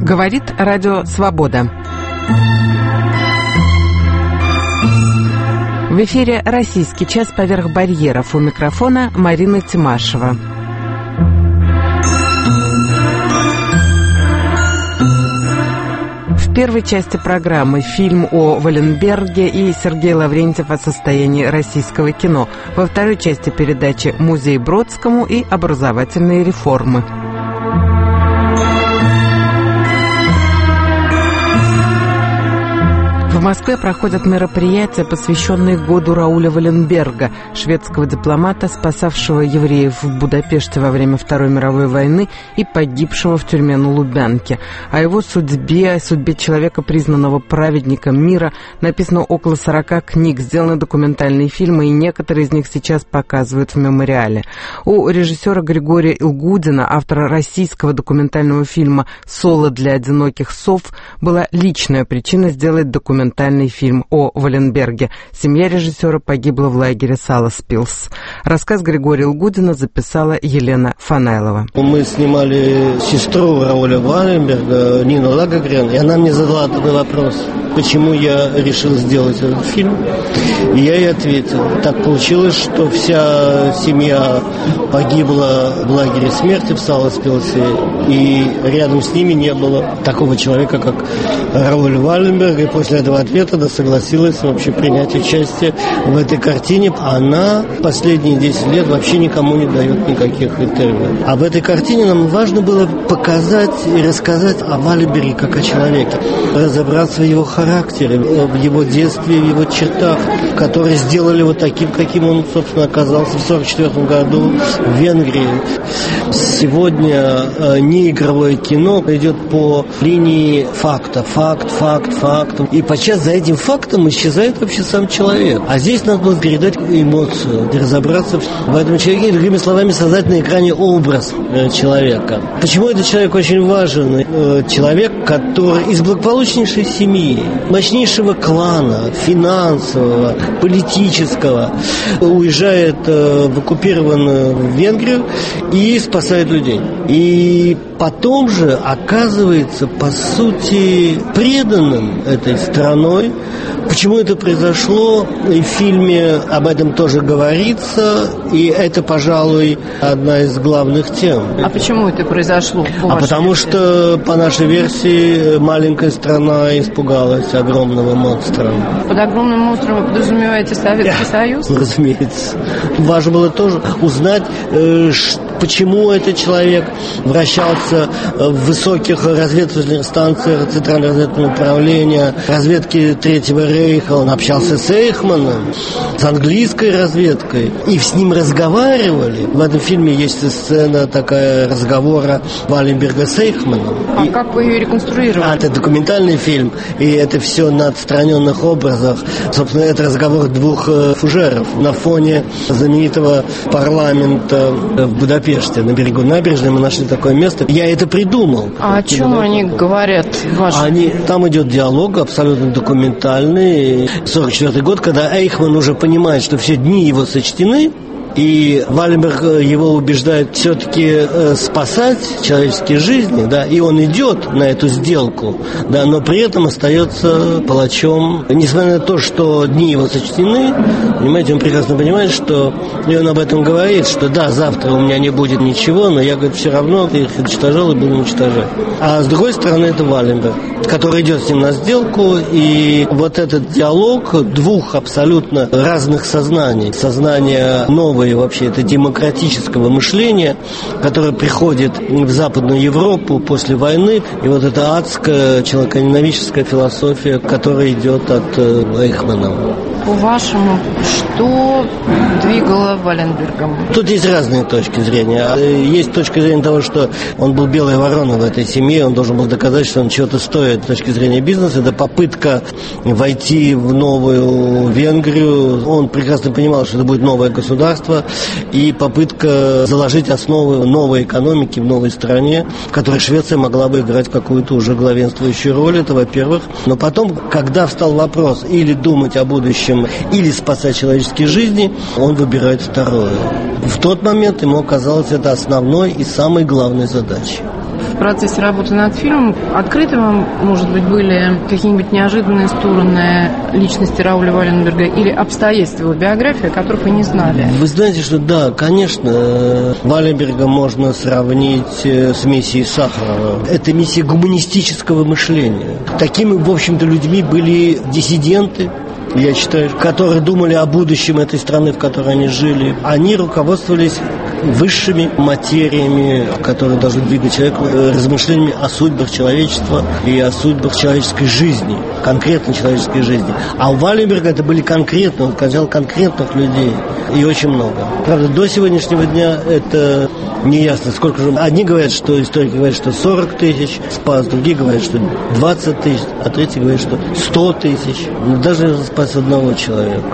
Говорит Радио Свобода. В эфире «Российский час. Поверх барьеров». У микрофона Марина Тимашева. В первой части программы фильм о Валенберге и Сергей Лаврентьев о состоянии российского кино. Во второй части передачи «Музей Бродскому» и образовательные реформы. В Москве проходят мероприятия, посвященные году Рауля Валенберга, шведского дипломата, спасавшего евреев в Будапеште во время Второй мировой войны и погибшего в тюрьме на Лубянке. О его судьбе, о судьбе человека, признанного праведником мира, написано около 40 книг, сделаны документальные фильмы, и некоторые из них сейчас показывают в мемориале. У режиссера Григория Илгудина, автора российского документального фильма «Соло для одиноких сов», была личная причина сделать документальный фильм о Валенберге. Семья режиссера погибла в лагере Саласпилс. Рассказ Григория Илгудина записала Елена Фанайлова. Мы снимали сестру Рауля Валенберга, Нину Лагогрен, и она мне задала такой вопрос: почему я решил сделать этот фильм? И я ей ответил: так получилось, что вся семья погибла в лагере смерти в Саласпилсе, и рядом с ними не было такого человека, как Рауль Валенберг, и после этого ответа она согласилась вообще принять участие в этой картине. Она последние 10 лет вообще никому не дает никаких интервью. А в этой картине нам важно было показать и рассказать о Валенберге как о человеке, разобраться в его характере, в его детстве, в его чертах, которые сделали его таким, каким он, собственно, оказался в 1944 году в Венгрии. Сегодня неигровое кино идет по линии факта. Факт. И подчас за этим фактом исчезает вообще сам человек. А здесь надо было передать эмоцию, разобраться в этом человеке, другими словами, создать на экране образ человека. Почему этот человек очень важен? Человек, который из благополучнейшей семьи, мощнейшего клана, финансового, политического, уезжает в оккупированную Венгрию и спасает людей. И потом же оказывается, по сути, преданным этой страной. Почему это произошло? И в фильме об этом тоже говорится, и это, пожалуй, одна из главных тем. А почему это произошло? Потому что, по нашей версии, маленькая страна испугалась огромного монстра. Под огромным монстром вы подразумеваете Советский Союз? Разумеется. Важно было тоже узнать, почему этот человек вращался в высоких разведывательных станциях Центрального разведывательного управления, разведки Третьего Рейха. Он общался с Эйхманом, с английской разведкой, и с ним разговаривали. В этом фильме есть сцена такая разговора Валенберга с Эйхманом. А как вы ее реконструировали? Это документальный фильм, и это все на отстраненных образах. Собственно, это разговор двух фужеров на фоне знаменитого парламента в Будапеште. На берегу набережной мы нашли такое место. Я это придумал. А о чем они говорят? Там идет диалог абсолютно документальный. 1944 год, когда Эйхман уже понимает, что все дни его сочтены, и Валенберг его убеждает все-таки спасать человеческие жизни, да, и он идет на эту сделку, да, но при этом остается палачом. Несмотря на то, что дни его сочтены, понимаете, он прекрасно понимает, что, и он об этом говорит, что да, завтра у меня не будет ничего, но я, говорит, все равно их уничтожал и буду уничтожать. А с другой стороны, это Валенберг, который идет с ним на сделку, и вот этот диалог двух абсолютно разных сознаний. Сознание новое, вообще это демократического мышления, которое приходит в Западную Европу после войны, и вот эта адская человеконенавистническая философия, которая идет от Эйхмана. По-вашему, что двигало Валенбергом? Тут есть разные точки зрения. Есть точка зрения того, что он был белой вороной в этой семье, он должен был доказать, что он чего-то стоит с точки зрения бизнеса. Это попытка войти в новую Венгрию. Он прекрасно понимал, что это будет новое государство, и попытка заложить основы новой экономики в новой стране, в которой Швеция могла бы играть какую-то уже главенствующую роль, это во-первых. Но потом, когда встал вопрос или думать о будущем, или спасать человеческие жизни, он выбирает второе. В тот момент ему казалось это основной и самой главной задачей. процессе работы над фильмом открыты вам, может быть, были какие-нибудь неожиданные стороны личности Рауля Валенберга или обстоятельства его биографии, о которых вы не знали? Вы знаете, что да, конечно, Валенберга можно сравнить с миссией Сахарова. Это миссия гуманистического мышления. Такими, в общем-то, людьми были диссиденты, я считаю, которые думали о будущем этой страны, в которой они жили. Они руководствовались высшими материями, которые должны двигать человека, размышлениями о судьбах человечества и о судьбах человеческой жизни, конкретной человеческой жизни. А у Валенберга это были конкретно, он сказал конкретных людей, и очень много. Правда, до сегодняшнего дня это неясно, сколько же. Одни говорят, что историки говорят, что 40 тысяч спас, другие говорят, что 20 тысяч, а третьи говорят, что 100 тысяч. Но даже спас одного человека.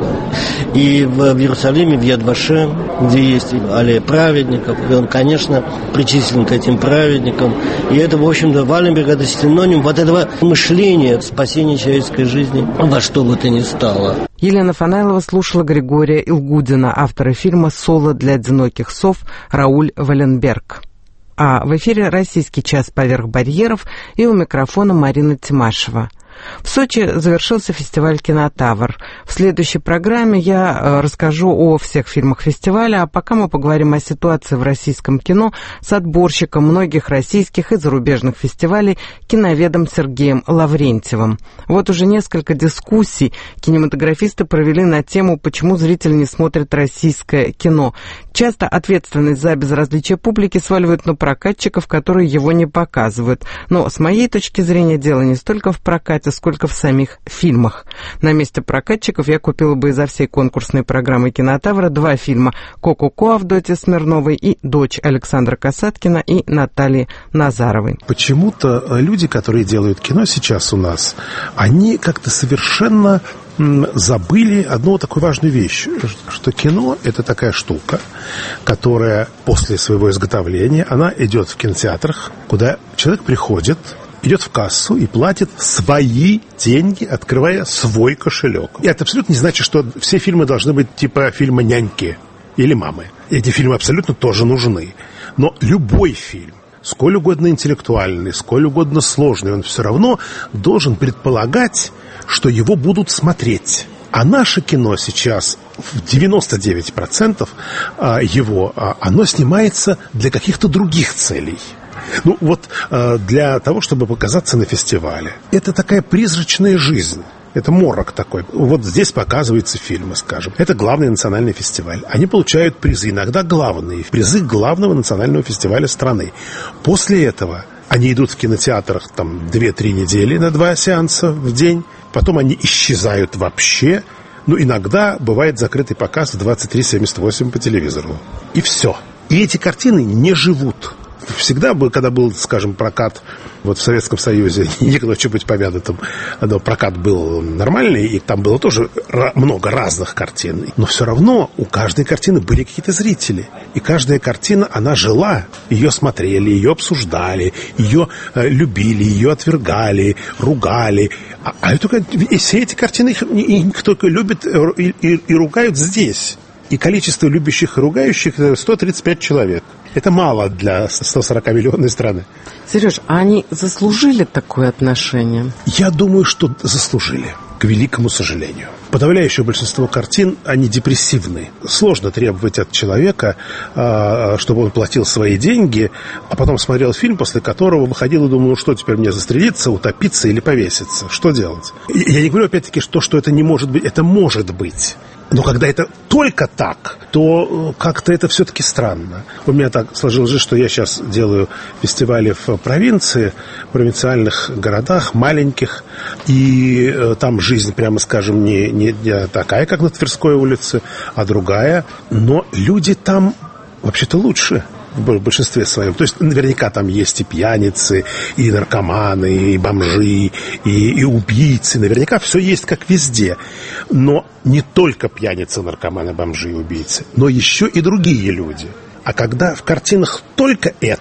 И в Иерусалиме, в Яд-Вашем, где есть аллея праведников, и он, конечно, причислен к этим праведникам. И это, в общем-то, Валенберг — это синоним вот этого мышления, спасения человеческой жизни во что бы то ни стало. Елена Фанайлова слушала Григория Илгудина, автора фильма «Соло для одиноких сов» Рауль Валенберг. А в эфире «Российский час поверх барьеров», и у микрофона Марина Тимашева. В Сочи завершился фестиваль «Кинотавр». В следующей программе я расскажу о всех фильмах фестиваля, а пока мы поговорим о ситуации в российском кино с отборщиком многих российских и зарубежных фестивалей, киноведом Сергеем Лаврентьевым. Вот уже несколько дискуссий кинематографисты провели на тему, почему зритель не смотрит российское кино. Часто ответственность за безразличие публики сваливают на прокатчиков, которые его не показывают. Но с моей точки зрения дело не столько в прокате, сколько в самих фильмах. На месте прокатчиков я купила бы изо всей конкурсной программы «Кинотавра» 2 фильма «Ко-ко-ко» Авдотьи Смирновой и «Дочь» Александра Касаткина и Натальи Назаровой. Почему-то люди, которые делают кино сейчас у нас, они как-то совершенно забыли одну такую важную вещь, что кино — это такая штука, которая после своего изготовления, она идет в кинотеатрах, куда человек приходит, идет в кассу и платит свои деньги, открывая свой кошелек. И это абсолютно не значит, что все фильмы должны быть типа фильма «Няньки» или «Мамы». Эти фильмы абсолютно тоже нужны. Но любой фильм, сколь угодно интеллектуальный, сколь угодно сложный, он все равно должен предполагать, что его будут смотреть. А наше кино сейчас, в 99% его, оно снимается для каких-то других целей. Ну вот для того, чтобы показаться на фестивале. Это такая призрачная жизнь. Это морок такой. Вот здесь показываются фильмы, скажем. Это главный национальный фестиваль. Они получают призы, иногда главные. Призы главного национального фестиваля страны. После этого они идут в кинотеатрах там 2-3 недели на 2 сеанса в день. Потом они исчезают вообще. Ну, иногда бывает закрытый показ в 23:78 по телевизору. И все. И эти картины не живут. Всегда, когда был, скажем, прокат вот в Советском Союзе, никогда хочу быть помянутым, но прокат был нормальный, и там было тоже много разных картин. Но все равно у каждой картины были какие-то зрители. И каждая картина, она жила. Ее смотрели, ее обсуждали, ее любили, ее отвергали, ругали. И все эти картины их только любят и ругают здесь. И количество любящих и ругающих 135 человек. Это мало для 140-миллионной страны. Сереж, а они заслужили такое отношение? Я думаю, что заслужили, к великому сожалению. Подавляющее большинство картин, они депрессивны. Сложно требовать от человека, чтобы он платил свои деньги, а потом смотрел фильм, после которого выходил и думал, ну что теперь мне застрелиться, утопиться или повеситься? Что делать? Я не говорю, опять-таки, что это не может быть. Это может быть. Но когда это только так, то как-то это все-таки странно. У меня так сложилось жизнь, что я сейчас делаю фестивали в провинции, в провинциальных городах, маленьких. И там жизнь, прямо скажем, не такая, как на Тверской улице, а другая. Но люди там вообще-то лучше. В большинстве своем. То есть наверняка там есть и пьяницы, и наркоманы, и бомжи, и убийцы. Наверняка все есть как везде. Но не только пьяницы, наркоманы, бомжи и убийцы, но еще и другие люди. А когда в картинах только это,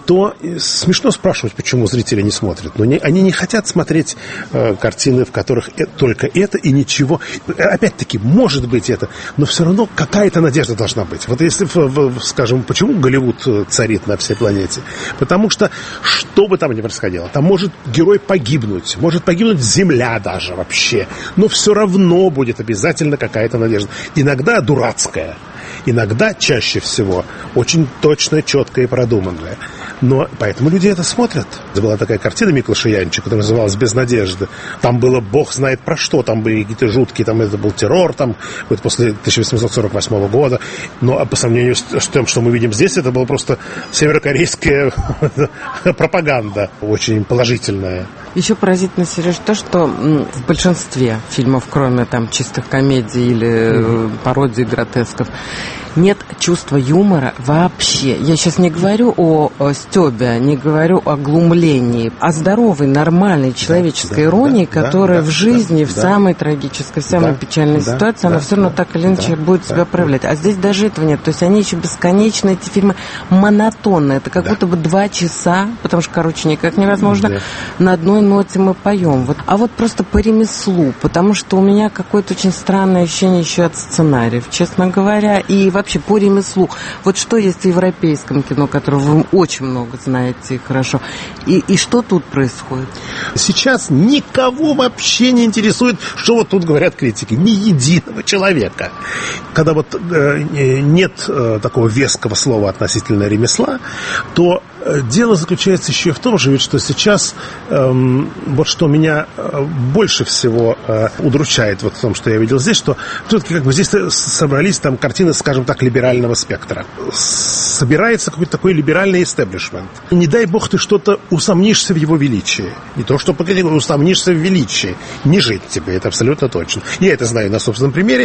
то смешно спрашивать, почему зрители не смотрят. Но они не хотят смотреть картины, в которых только это и ничего. Опять-таки, может быть это, но все равно какая-то надежда должна быть. Вот если, скажем, почему Голливуд царит на всей планете? Потому что, что бы там ни происходило, там может герой погибнуть, может погибнуть земля даже вообще, но все равно будет обязательно какая-то надежда. Иногда дурацкая, иногда, чаще всего, очень точная, четкая и продуманная. Но поэтому люди это смотрят. Была такая картина Миклоша Янчика, которая называлась «Без надежды». Там было бог знает про что. Там были какие-то жуткие, там это был террор, там, вот после 1848 года. Но по сравнению с тем, что мы видим здесь, это была просто северокорейская пропаганда, очень положительная. Еще поразительно, Сереж, то, что в большинстве фильмов, кроме там чистых комедий или пародий, гротесков, нет чувства юмора вообще. Я сейчас не говорю о стёбе, не говорю о глумлении, о здоровой, нормальной человеческой иронии, которая в жизни, в самой трагической, в самой печальной ситуации, она все равно так или иначе будет себя проявлять. А здесь даже этого нет. То есть они еще бесконечные, эти фильмы монотонные. Это как будто бы 2 часа, потому что, короче, никак невозможно, на одной ноте мы поем. Вот. А вот просто по ремеслу, потому что у меня какое-то очень странное ощущение еще от сценариев, честно говоря, и вообще по ремеслу. Вот что есть в европейском кино, которого вы очень много знаете и хорошо, и что тут происходит? Сейчас никого вообще не интересует, что вот тут говорят критики. Ни единого человека. Когда вот нет такого веского слова относительно ремесла, то дело заключается еще и в том же, ведь что сейчас вот что меня больше всего удручает вот в том, что я видел здесь, что все-таки как бы здесь собрались там картины, скажем так, либерального спектра. Собирается какой-то такой либеральный истеблишмент. Не дай бог ты что-то усомнишься в его величии. Не то, что усомнишься в величии. Не жить тебе, это абсолютно точно. Я это знаю на собственном примере.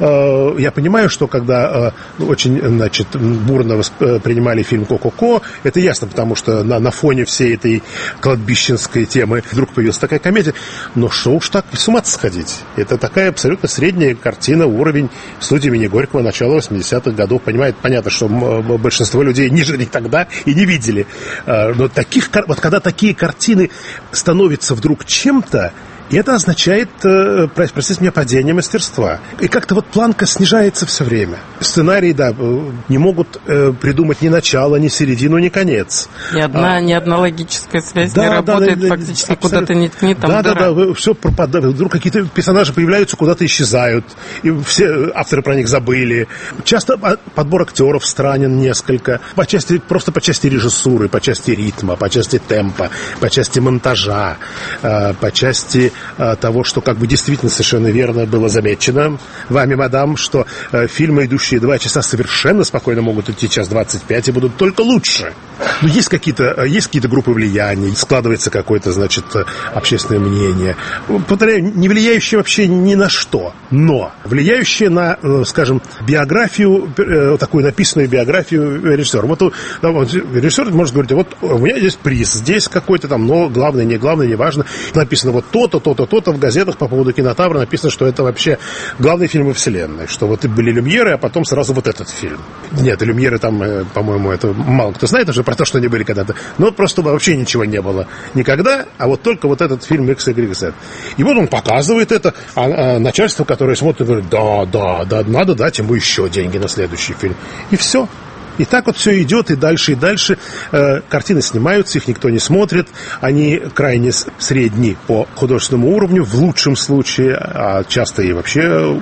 Я понимаю, что когда очень, значит, бурно принимали фильм «Ко-ко-ко», это ясно, потому что на фоне всей этой кладбищенской темы вдруг появилась такая комедия. Но что уж так с ума сходить? Это такая абсолютно средняя картина, уровень студии имени Горького начала 80-х годов. Понятно, что большинство людей не жили тогда и не видели. Но вот когда такие картины становятся вдруг чем-то, и это означает, простите меня, падение мастерства. И как-то вот планка снижается все время. Сценарии, да, не могут придумать ни начало, ни середину, ни конец. Ни одна логическая связь не работает, фактически куда-то не ткни, там дыра. Да, все пропадает. Вдруг какие-то персонажи появляются, куда-то исчезают. И все авторы про них забыли. Часто подбор актеров странен несколько. Просто по части режиссуры, по части ритма, по части темпа, по части монтажа, по части того, что как бы действительно совершенно верно было замечено вами, мадам, что фильмы, идущие 2 часа, совершенно спокойно могут идти 1:25 и будут только лучше. Но есть какие-то группы влияния, складывается какое-то, значит, общественное мнение. Повторяю, не влияющее вообще ни на что, но влияющее на, скажем, биографию, такую написанную биографию режиссера. Вот режиссер может говорить: вот у меня здесь приз, здесь какой-то там, но главное, не главное, не важно. Написано вот то-то, то-то, то-то. В газетах по поводу «Кинотавра» написано, что это вообще главный фильм во вселенной. Что вот были «Люмьеры», а потом сразу вот этот фильм. Нет, «Люмьеры» там, по-моему, это мало кто знает уже про то, что они были когда-то. Но просто вообще ничего не было никогда, а вот только вот этот фильм X, Y, Z. И вот он показывает это, а начальство, которое смотрит, говорит: да, надо дать ему еще деньги на следующий фильм. И все. И так вот все идет, и дальше, и дальше. Картины снимаются, их никто не смотрит. Они крайне средни по художественному уровню, в лучшем случае, а часто и вообще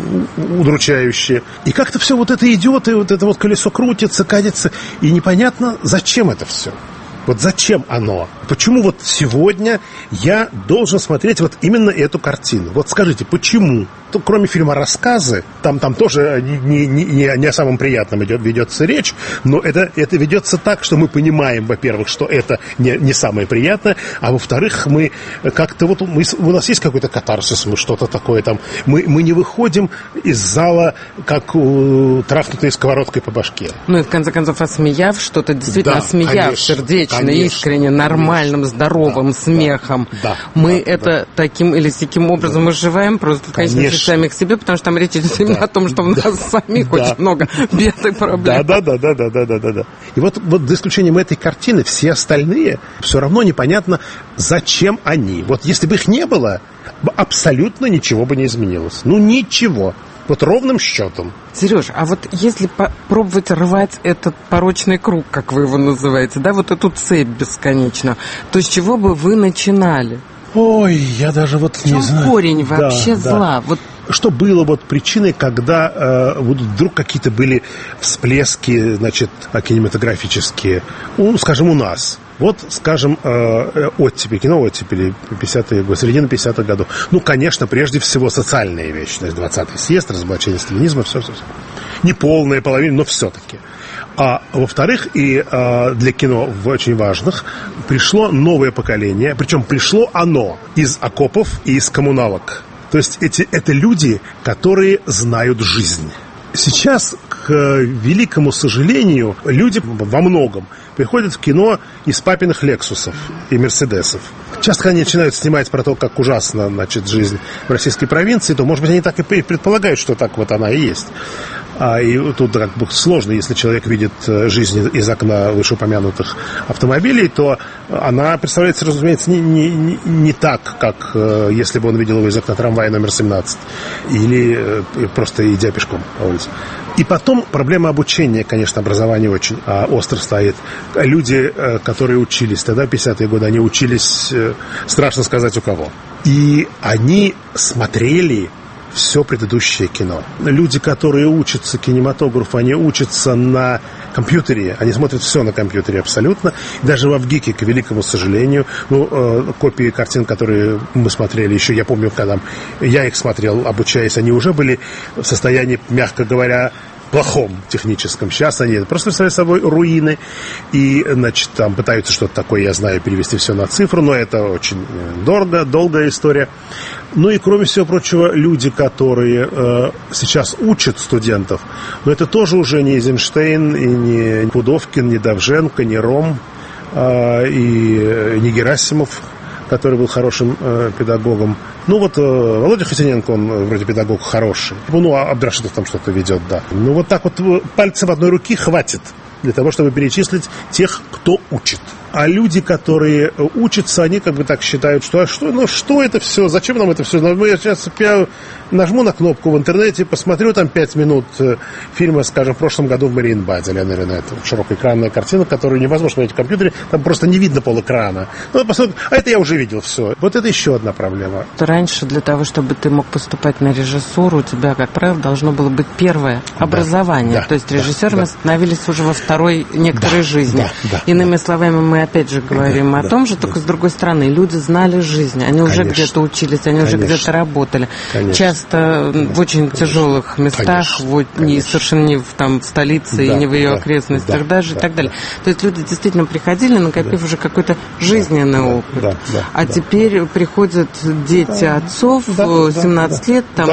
удручающие. И как-то все вот это идет, и вот это вот колесо крутится, катится, и непонятно, зачем это все. Вот зачем оно? Почему вот сегодня я должен смотреть вот именно эту картину? Вот скажите, почему? То, кроме фильма «Рассказы», там тоже не о самом приятном ведется речь, но это ведется так, что мы понимаем, во-первых, что это не самое приятное, а во-вторых, мы как-то вот у нас есть какой-то катарсис, мы что-то такое там, мы не выходим из зала, как трахнутые сковородкой по башке. Ну и в конце концов, осмеяв что-то, действительно осмеяв, сердечно, искренне, нормально. нормальным, здоровым смехом, мы это таким или сяким образом изживаем, просто, конечно, сами к себе, потому что там речь идет именно о том, что у нас самих очень много бед и проблем. Да. И вот за исключением этой картины, все остальные, все равно непонятно, зачем они. Вот если бы их не было, абсолютно ничего бы не изменилось. Ну, ничего. Вот ровным счетом. Сереж, а вот если попробовать рвать этот порочный круг, как вы его называете, да, вот эту цепь бесконечную, то с чего бы вы начинали? Ой, я даже вот не знаю. В чем корень вообще зла? Вот. Что было вот причиной, когда вдруг какие-то были всплески, значит, кинематографические, скажем, у нас. Вот, скажем, оттепель, кино оттепели, 50-е годы, середина 50-х годов. Ну, конечно, прежде всего социальные вещи. То есть 20-й съезд, разоблачение сталинизма, все. Не полная половина, но все-таки. А во-вторых, и для кино очень важных, пришло новое поколение, причем пришло оно из окопов и из коммуналок. То есть это люди, которые знают жизнь. Сейчас, к великому сожалению, люди во многом приходят в кино из папиных «Лексусов» и «Мерседесов». Часто, когда они начинают снимать про то, как ужасна, значит, жизнь в российской провинции, то, может быть, они так и предполагают, что так вот она и есть. И тут как бы сложно, если человек видит жизнь из окна вышеупомянутых автомобилей, то она представляется, разумеется, не так, как если бы он видел его из окна трамвая номер 17 или просто идя пешком по улице. И потом проблема обучения, конечно, образования очень остро стоит. Люди, которые учились тогда, 50-е годы, они учились, страшно сказать, у кого. И они смотрели все предыдущее кино. Люди, которые учатся кинематографу, они учатся на компьютере, они смотрят все на компьютере абсолютно. Даже в ВГИКе, к великому сожалению, копии картин, которые мы смотрели еще, я помню, когда я их смотрел, обучаясь, они уже были в состоянии, мягко говоря, плохом техническом. Сейчас они просто представляют собой руины и, значит, там пытаются что-то такое, я знаю, перевести все на цифру, но это очень дорого, долгая история. Ну и, кроме всего прочего, люди, которые сейчас учат студентов, но это тоже уже не Эйзенштейн, и не Пудовкин, не Довженко, не Ром, и не Герасимов, который был хорошим педагогом. Ну вот Володя Хотиненко, он вроде педагог хороший. Ну, а Абдрашитов там что-то ведет, да. Ну вот так вот пальцем одной руки хватит для того, чтобы перечислить тех, кто учит. А люди, которые учатся, они как бы так считают, что что это все, зачем нам это все? Я сейчас нажму на кнопку в интернете, посмотрю там 5 минут фильма, скажем, в прошлом году в Мариенбаде, Леона Ренета, широкоэкранная картина, которую невозможно смотреть в компьютере, там просто не видно полэкрана. Ну, а это я уже видел все. Вот это еще одна проблема. Раньше для того, чтобы ты мог поступать на режиссуру, у тебя, как правило, должно было быть первое образование. Да, то есть режиссерами становились уже во второй некоторой жизни. Иными словами, мы опять же говорим о том же, только с другой стороны. Люди знали жизнь, они уже где-то учились, они уже где-то работали. Часто в очень тяжелых местах, совершенно не в столице и не в ее окрестностях даже и так далее. То есть люди действительно приходили, накопив уже какой-то жизненный опыт. А теперь приходят дети отцов, 17 лет, там,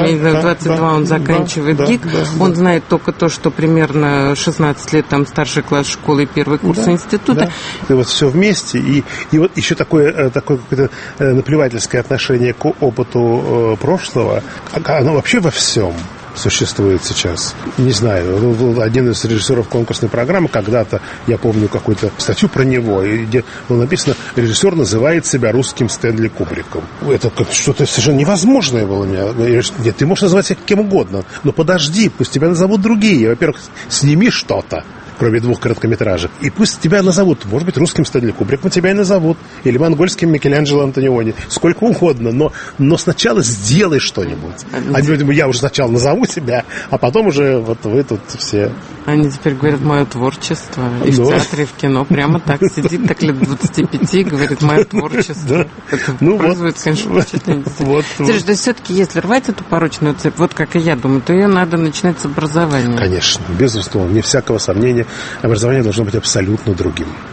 22 он заканчивает ГИК, он знает только то, что примерно 16 лет там старший класс школы и первый курс института. И вот все вместе, и вот еще такое какое-то наплевательское отношение к опыту прошлого, оно вообще во всем существует сейчас. Не знаю, один из режиссеров конкурсной программы, когда-то, я помню какую-то статью про него, где было написано: режиссер называет себя русским Стэнли Кубриком. Это как что-то совершенно невозможное было. Нет, ты можешь назвать себя кем угодно, но подожди, пусть тебя назовут другие. Во-первых, сними что-то, кроме 2 короткометражек. И пусть тебя назовут, может быть, русским Стэнли Кубриком тебя и назовут, или монгольским Микеланджело Антониони, сколько угодно, но сначала сделай что-нибудь. Я уже сначала назову себя, а потом уже вот вы тут все. Они теперь говорят: мое творчество. И в театре, и в кино прямо так сидит, так лет 25, и говорит: мое творчество. Это производит, конечно, впечатление. Сереж, да все-таки, если рвать эту порочную цепь, вот как и я думаю, то ее надо начинать с образования. Конечно, безусловно, вне всякого сомнения. Образование должно быть абсолютно другим.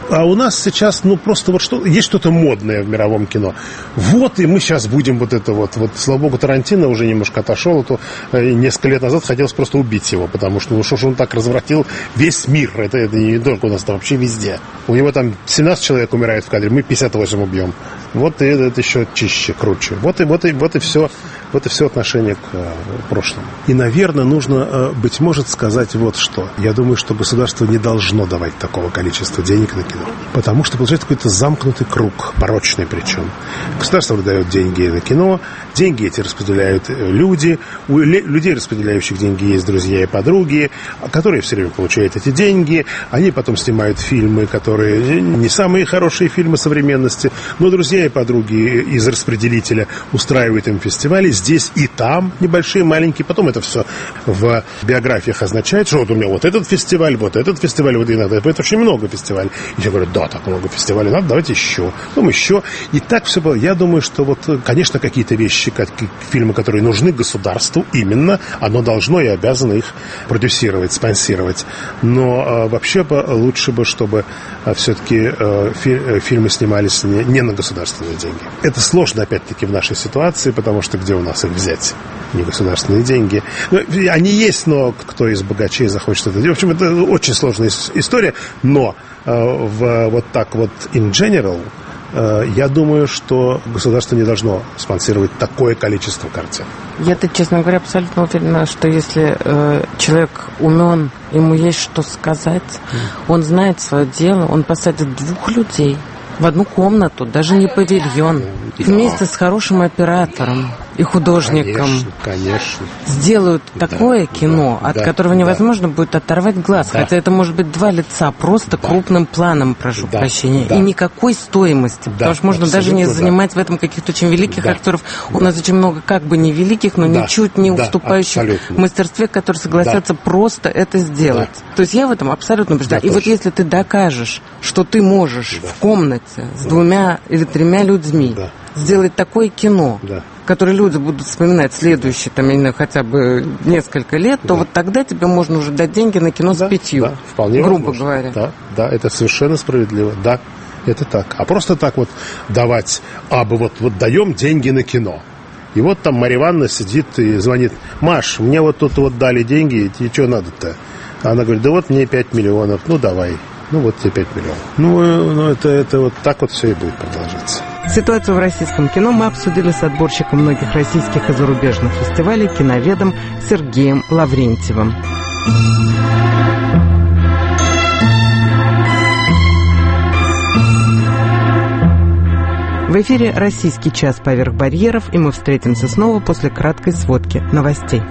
А у нас сейчас, просто вот что, есть что-то модное в мировом кино. Вот, и мы сейчас будем вот это вот. Вот, слава богу, Тарантино уже немножко отошел, а то несколько лет назад хотелось просто убить его, потому что, что же он так развратил весь мир. Это не только у нас, там вообще везде. У него там 17 человек умирает в кадре, мы 58 убьем. Вот и это еще чище, круче. Вот и все отношение к прошлому. И, наверное, нужно, быть может, сказать вот что. Я думаю, что государство не должно давать такого количества денег на кино. Потому что получается какой-то замкнутый круг, порочный причем. Государство выдает деньги на кино, деньги эти распределяют люди. У людей, распределяющих деньги, есть друзья и подруги, которые все время получают эти деньги. Они потом снимают фильмы, которые не самые хорошие фильмы современности, но друзья и подруги из распределителя устраивают им фестивали здесь и там, небольшие, маленькие. Потом это все в биографиях означает, что вот у меня вот этот фестиваль, вот иногда. Это очень много фестивалей. И я говорю, да, так много фестивалей, надо давайте еще. Потом еще. И так все было. Я думаю, что вот, конечно, какие-то вещи, как фильмы, которые нужны государству, именно, оно должно и обязано их продюсировать, спонсировать. Но вообще лучше бы, чтобы все-таки фильмы снимались не на государственные деньги. Это сложно, опять-таки, в нашей ситуации, потому что где у нас их взять? Не государственные деньги. Они есть, но кто из богачей захочет это делать? В общем, это очень сложная история, но вот так вот in general, я думаю, что государство не должно спонсировать такое количество картин. Я-то, честно говоря, абсолютно уверена, что если человек умен, ему есть что сказать, он знает свое дело, он посадит 2 людей в одну комнату, даже не павильон, вместе с хорошим оператором и художником. Конечно. Сделают такое кино, от которого невозможно будет оторвать глаз. Хотя это может быть 2 лица, просто крупным планом, прошу прощения. И никакой стоимости. Потому что можно даже не занимать в этом каких-то очень великих актеров. У нас очень много как бы не великих, но ничуть не уступающих в мастерстве, которые согласятся просто это сделать. То есть я в этом абсолютно убеждена. И вот если ты докажешь, что ты можешь в комнате с 2 или 3 людьми сделать такое кино, которые люди будут вспоминать следующие, там, я не знаю, хотя бы несколько лет, то вот тогда тебе можно уже дать деньги на кино с 5, вполне грубо возможно. говоря. Да, это совершенно справедливо. Да, это так. А просто так вот давать, вот даем деньги на кино. И вот там Марья Ивановна сидит и звонит: Маш, мне вот тут вот дали деньги, и что надо-то? Она говорит: да вот мне 5 миллионов, давай. Вот тебе 5 миллионов. Это вот так вот все и будет продолжаться. Ситуацию в российском кино мы обсудили с отборщиком многих российских и зарубежных фестивалей, киноведом Сергеем Лаврентьевым. В эфире «Российский час поверх барьеров», и мы встретимся снова после краткой сводки новостей.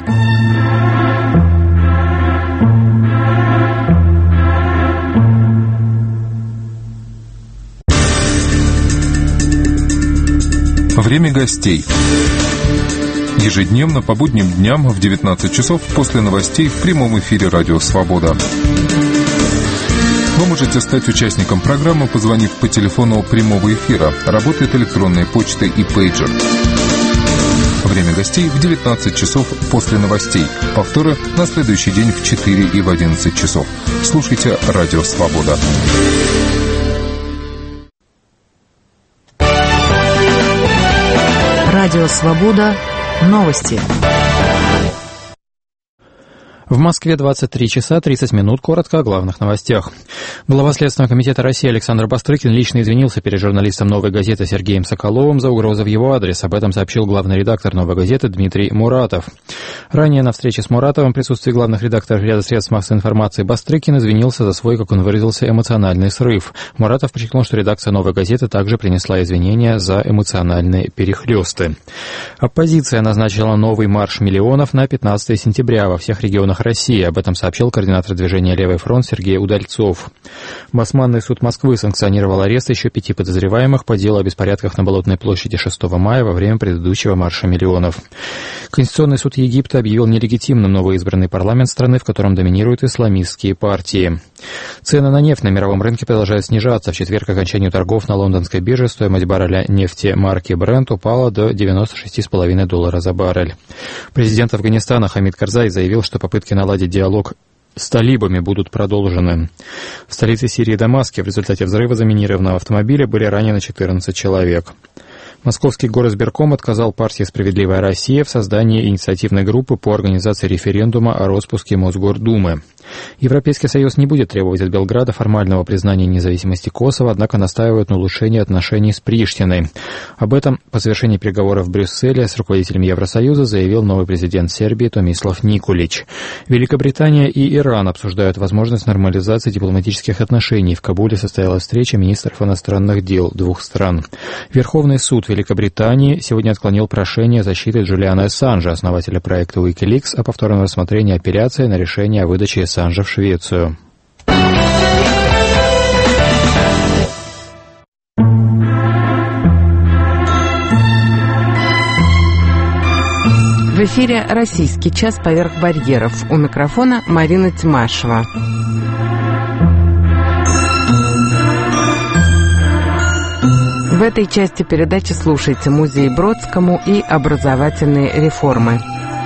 Время гостей. Ежедневно по будним дням в 19 часов после новостей в прямом эфире «Радио Свобода». Вы можете стать участником программы, позвонив по телефону прямого эфира. Работает электронная почта и пейджер. Время гостей в 19 часов после новостей. Повторы на следующий день в 4 и в 11 часов. Слушайте «Радио Свобода». Радио «Свобода». Новости. В Москве 23 часа 30 минут. Коротко о главных новостях. Глава Следственного комитета России Александр Бастрыкин лично извинился перед журналистом «Новой газеты» Сергеем Соколовым за угрозы в его адрес. Об этом сообщил главный редактор «Новой газеты» Дмитрий Муратов. Ранее на встрече с Муратовым в присутствии главных редакторов ряда средств массовой информации Бастрыкин извинился за свой, как он выразился, эмоциональный срыв. Муратов подчеркнул, что редакция «Новой газеты» также принесла извинения за эмоциональные перехлёсты. Оппозиция назначила новый марш миллионов на 15 сентября во всех регионах России. Об этом сообщил координатор движения «Левый фронт» Сергей Удальцов. Басманный суд Москвы санкционировал арест еще 5 подозреваемых по делу о беспорядках на Болотной площади 6 мая во время предыдущего марша миллионов. Конституционный суд Египта объявил нелегитимным новоизбранный парламент страны, в котором доминируют исламистские партии. Цены на нефть на мировом рынке продолжают снижаться. В четверг к окончанию торгов на лондонской бирже стоимость барреля нефти марки Brent упала до $96,5 за баррель. Президент Афганистана Хамид Карзай заявил, что попытки наладить диалог с талибами будут продолжены. В столице Сирии Дамаске в результате взрыва заминированного автомобиля были ранены 14 человек. Московский горосберком отказал партии «Справедливая Россия» в создании инициативной группы по организации референдума о распуске Мосгордумы. Европейский Союз не будет требовать от Белграда формального признания независимости Косово, однако настаивает на улучшении отношений с Приштиной. Об этом по завершении переговоров в Брюсселе с руководителем Евросоюза заявил новый президент Сербии Томислав Николич. Великобритания и Иран обсуждают возможность нормализации дипломатических отношений. В Кабуле состоялась встреча министров иностранных дел двух стран. Верховный суд Великобритании сегодня отклонил прошение защиты Джулиана Ассанжа, основателя проекта Wikileaks, о повторном рассмотрении апелляции на решение о выдаче Ассанжа в Швецию. В эфире «Российский час. Поверх барьеров». У микрофона Марина Тимашева. В этой части передачи слушайте «Музей Бродскому» и образовательные реформы.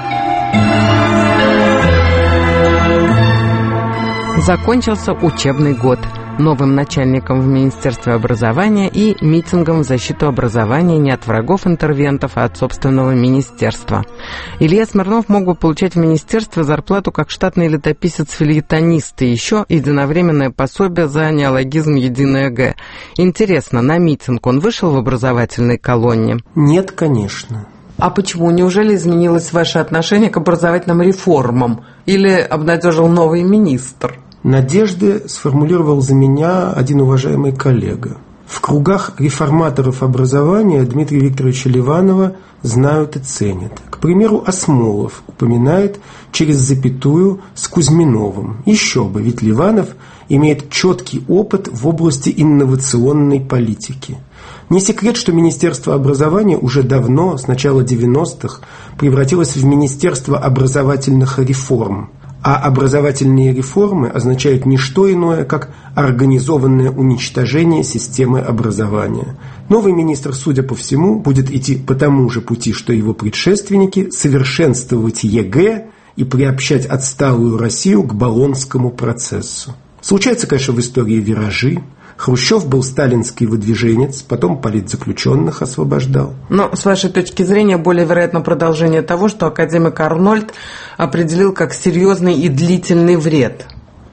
Закончился учебный год. Новым начальником в Министерстве образования и митингом в защиту образования не от врагов-интервентов, а от собственного министерства. Илья Смирнов мог бы получать в министерстве зарплату как штатный летописец-фельетонист и еще единовременное пособие за неологизм «Единое Г». Интересно, на митинг он вышел в образовательной колонне? Нет, конечно. А почему? Неужели изменилось ваше отношение к образовательным реформам? Или обнадежил новый министр? Надежды сформулировал за меня один уважаемый коллега. В кругах реформаторов образования Дмитрия Викторовича Ливанова знают и ценят. К примеру, Осмолов упоминает через запятую с Кузьминовым. Еще бы, ведь Ливанов имеет четкий опыт в области инновационной политики. Не секрет, что Министерство образования уже давно, с начала 90-х, превратилось в Министерство образовательных реформ. А образовательные реформы означают не что иное, как организованное уничтожение системы образования. Новый министр, судя по всему, будет идти по тому же пути, что его предшественники, совершенствовать ЕГЭ и приобщать отсталую Россию к Болонскому процессу. Случаются, конечно, в истории виражи. Хрущев был сталинский выдвиженец, потом политзаключенных освобождал. Но, с вашей точки зрения, более вероятно продолжение того, что академик Арнольд определил как серьезный и длительный вред.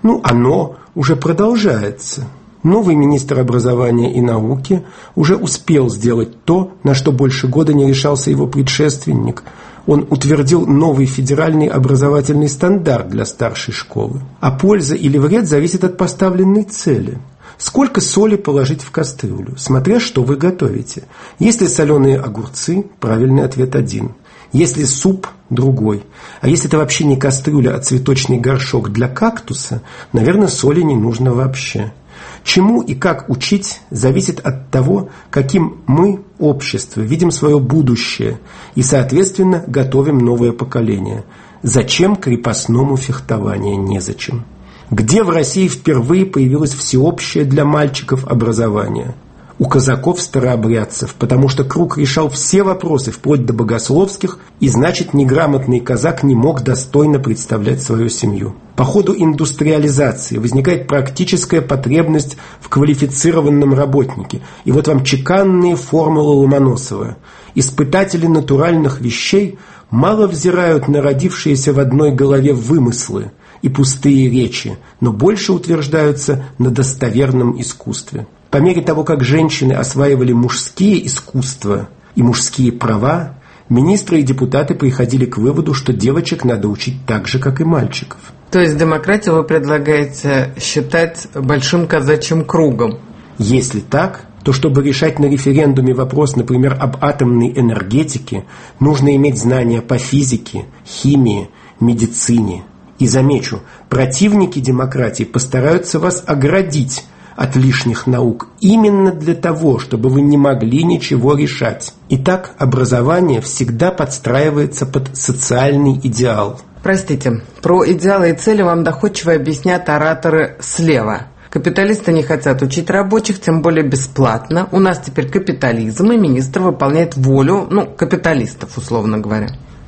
Оно уже продолжается. Новый министр образования и науки уже успел сделать то, на что больше года не решался его предшественник. Он утвердил новый федеральный образовательный стандарт для старшей школы. А польза или вред зависит от поставленной цели. Сколько соли положить в кастрюлю, смотря что вы готовите. Если соленые огурцы, правильный ответ один. Если суп, другой. А если это вообще не кастрюля, а цветочный горшок для кактуса, наверное, соли не нужно вообще. Чему и как учить зависит от того, каким мы, общество, видим свое будущее и, соответственно, готовим новое поколение. Зачем крепостному фехтование? Незачем. Где в России впервые появилось всеобщее для мальчиков образование? У казаков-старообрядцев, потому что круг решал все вопросы, вплоть до богословских, и значит, неграмотный казак не мог достойно представлять свою семью. По ходу индустриализации возникает практическая потребность в квалифицированном работнике. И вот вам чеканные формулы Ломоносова. Испытатели натуральных вещей мало взирают на родившиеся в одной голове вымыслы и пустые речи, но больше утверждаются на достоверном искусстве. По мере того, как женщины осваивали мужские искусства и мужские права, министры и депутаты приходили к выводу, что девочек надо учить так же, как и мальчиков. То есть демократию вы предлагаете считать большим казачьим кругом? Если так, то чтобы решать на референдуме вопрос, например, об атомной энергетике, нужно иметь знания по физике, химии, медицине. И замечу, противники демократии постараются вас оградить от лишних наук именно для того, чтобы вы не могли ничего решать. Итак, образование всегда подстраивается под социальный идеал. Простите, про идеалы и цели вам доходчиво объяснят ораторы слева. Капиталисты не хотят учить рабочих, тем более бесплатно. У нас теперь капитализм, и министр выполняет волю, капиталистов, условно говоря.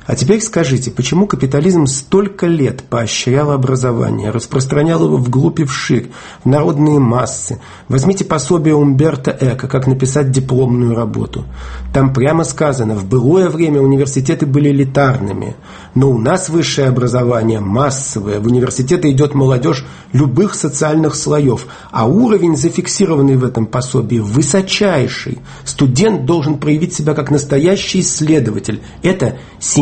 А теперь скажите, почему капитализм столько лет поощрял образование, распространял его вглубь и вширь, в народные массы? Возьмите пособие Умберто Эко «Как написать дипломную работу». Там прямо сказано, в былое время университеты были элитарными, но у нас высшее образование массовое, в университеты идет молодежь любых социальных слоев, а уровень, зафиксированный в этом пособии, высочайший. Студент должен проявить себя как настоящий исследователь. Это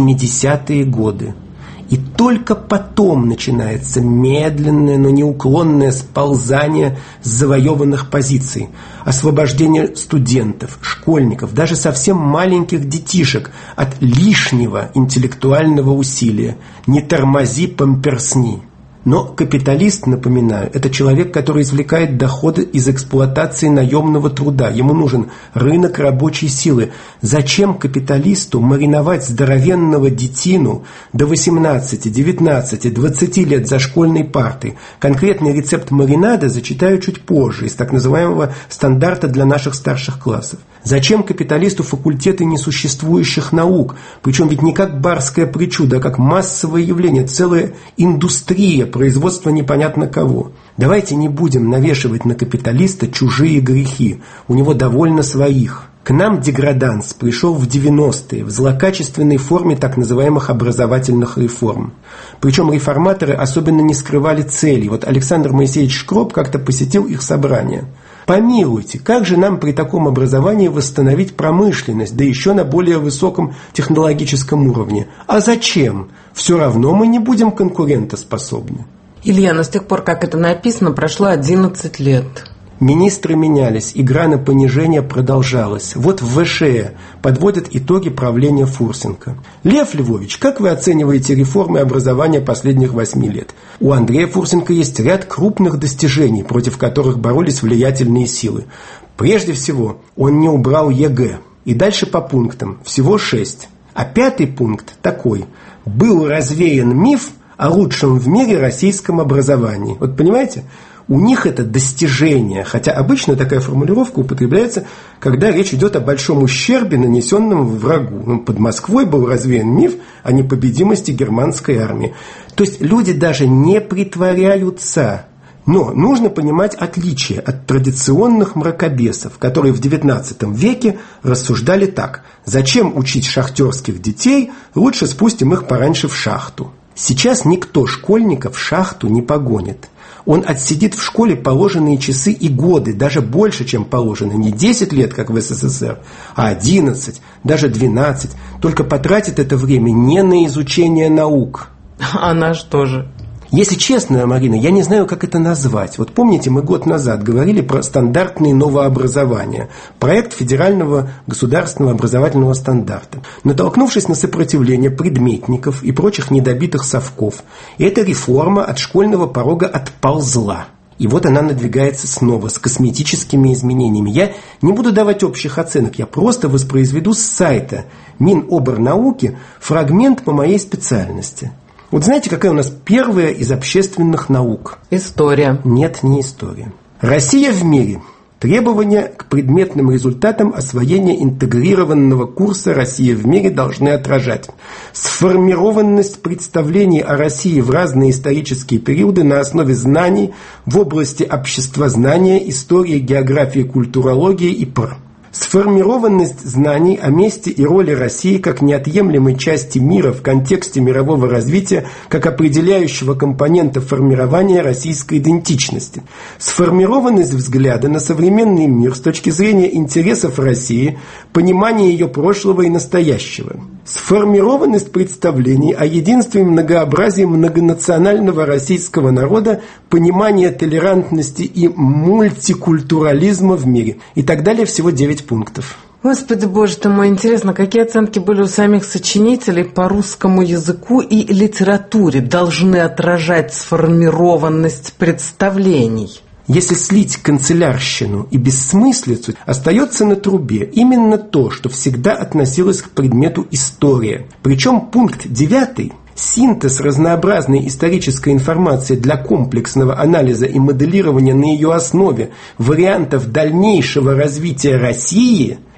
70-е годы. И только потом начинается медленное, но неуклонное сползание с завоеванных позиций, освобождение студентов, школьников, даже совсем маленьких детишек от лишнего интеллектуального усилия. Не тормози, памперсни. Но капиталист, напоминаю, это человек, который извлекает доходы из эксплуатации наемного труда. Ему нужен рынок рабочей силы. Зачем капиталисту мариновать здоровенного детину до 18, 19, 20 лет за школьной партой? Конкретный рецепт маринада зачитаю чуть позже из так называемого стандарта для наших старших классов. Зачем капиталисту факультеты несуществующих наук? Причем ведь не как барская причуда, а как массовое явление, целая индустрия производства непонятно кого. Давайте не будем навешивать на капиталиста чужие грехи. У него довольно своих. К нам деграданс пришел в 90-е в злокачественной форме так называемых образовательных реформ. Причем реформаторы особенно не скрывали целей. Вот Александр Моисеевич Шкроп как-то посетил их собрание. Помилуйте, как же нам при таком образовании восстановить промышленность, да еще на более высоком технологическом уровне? А зачем? Все равно мы не будем конкурентоспособны. Илья, но с тех пор, как это написано, прошло 11 лет. Министры менялись, игра на понижение продолжалась. Вот в ВШЭ подводят итоги правления Фурсенко. Лев Львович, как вы оцениваете реформы образования последних 8 лет? У Андрея Фурсенко есть ряд крупных достижений, против которых боролись влиятельные силы. Прежде всего, он не убрал ЕГЭ. И дальше по пунктам, всего 6. А 5-й пункт такой. Был развеян миф о лучшем в мире российском образовании. Вот понимаете? У них это достижение, хотя обычно такая формулировка употребляется, когда речь идет о большом ущербе, нанесенном врагу. Под Москвой был развеян миф о непобедимости германской армии. То есть люди даже не притворяются. Но нужно понимать отличие от традиционных мракобесов, которые в XIX веке рассуждали так: зачем учить шахтерских детей, лучше спустим их пораньше в шахту. Сейчас никто школьника в шахту не погонит. Он отсидит в школе положенные часы и годы, даже больше, чем положено. Не 10 лет, как в СССР, а 11, даже 12. Только потратит это время не на изучение наук. А на что же? Если честно, Марина, я не знаю, как это назвать. Вот помните, мы год назад говорили про стандартные новообразования, проект федерального государственного образовательного стандарта. Натолкнувшись на сопротивление предметников и прочих недобитых совков, эта реформа от школьного порога отползла. И вот она надвигается снова с косметическими изменениями. Я не буду давать общих оценок, я просто воспроизведу с сайта Минобрнауки фрагмент по моей специальности. Вот знаете, какая у нас первая из общественных наук? История. Нет, не история. Россия в мире. Требования к предметным результатам освоения интегрированного курса «Россия в мире» должны отражать сформированность представлений о России в разные исторические периоды на основе знаний в области обществознания, истории, географии, культурологии и пр. Сформированность знаний о месте и роли России как неотъемлемой части мира в контексте мирового развития, как определяющего компонента формирования российской идентичности. Сформированность взгляда на современный мир с точки зрения интересов России, понимания ее прошлого и настоящего. Сформированность представлений о единстве и многообразии многонационального российского народа, понимание толерантности и мультикультурализма в мире. И так далее, всего 9 пунктов. Господи боже ты мой, интересно, какие оценки были у самих сочинителей по русскому языку и литературе должны отражать сформированность представлений? Если слить канцелярщину и бессмыслицу, остается на трубе именно то, что всегда относилось к предмету история. Причем пункт 9 синтез разнообразной исторической информации для комплексного анализа и моделирования на ее основе вариантов дальнейшего развития России –